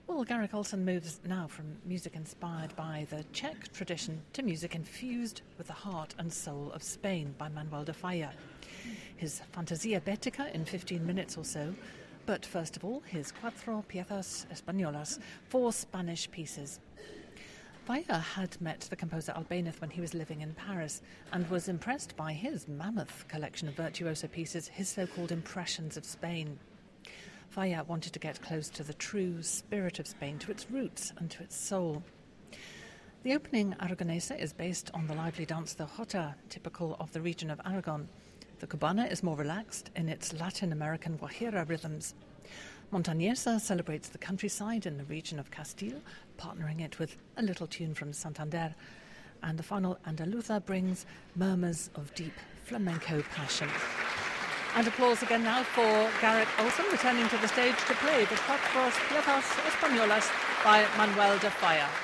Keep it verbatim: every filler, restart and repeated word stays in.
Well, Garrick Olson moves now from music inspired by the Czech tradition to music infused with the heart and soul of Spain by Manuel de Falla. His Fantasia Bética in fifteen minutes or so, but first of all, his Cuatro Piezas Españolas, four Spanish pieces. Falla had met the composer Albéniz when he was living in Paris and was impressed by his mammoth collection of virtuoso pieces, his so-called Impressions of Spain. Falla wanted to get close to the true spirit of Spain, to its roots and to its soul. The opening Aragonesa is based on the lively dance the Jota, typical of the region of Aragon. The Cubana is more relaxed in its Latin American Guajira rhythms. Montañesa celebrates the countryside in the region of Castile, partnering it with a little tune from Santander. And the final Andaluza brings murmurs of deep flamenco passion. And applause again now for Garrick Olson, returning to the stage to play the Cuatro Piezas Españolas by Manuel de Falla.